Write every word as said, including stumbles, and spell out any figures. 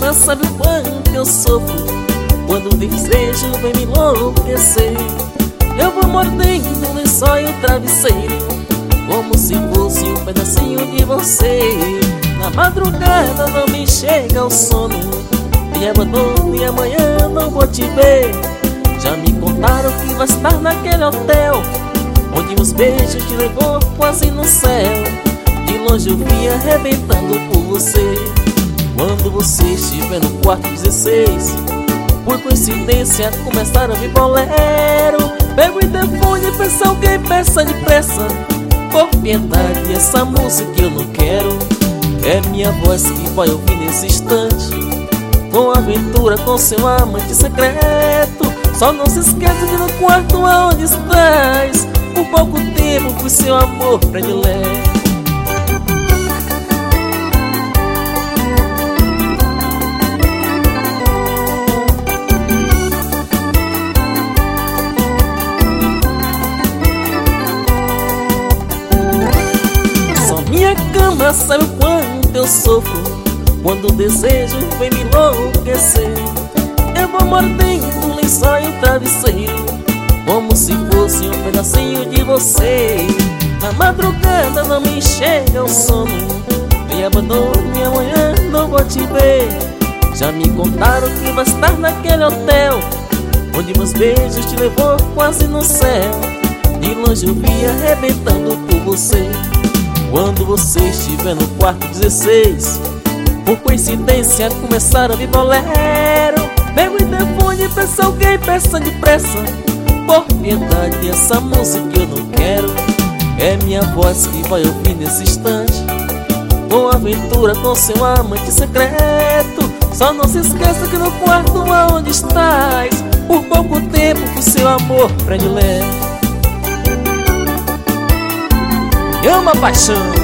cama, sabe o quanto eu sofro quando o desejo vem me enlouquecer. Eu vou mordendo o lençol e o travesseiro, como se fosse um pedacinho de você. Na madrugada não me chega o sono, me abandono e amanhã não vou te ver. Já me contaram que vai estar naquele hotel onde meus beijos te levou quase no céu. De longe eu vi arrebentando por você. Quando você estiver no quarto dezesseis, por coincidência começaram a vir bolero. Pega o telefone e peça alguém, peça depressa, por piedade, essa música eu não quero. É minha voz que vai ouvir nesse instante, com aventura com seu amante secreto. Só não se esqueça de no quarto aonde estás, por pouco tempo fui seu amor predileto. Minha cama sabe o quanto eu sofro quando o desejo vem me enlouquecer. Eu vou mordendo o lençol e o travesseiro, como se fosse um pedacinho de você. Na madrugada não me chega o sono, me abandono e amanhã não vou te ver. Já me contaram que vai estar naquele hotel onde meus beijos te levou quase no céu. De longe eu vi arrebentando por você. Quando você estiver no quarto dezesseis, por coincidência começaram a vir bolero. Pega o telefone e peça alguém, peça depressa, por piedade, essa música eu não quero. É minha voz que vai ouvir nesse instante, com aventura com seu amante secreto. Só não se esqueça que no quarto aonde estás, por pouco tempo fui seu amor predileto. É uma paixão.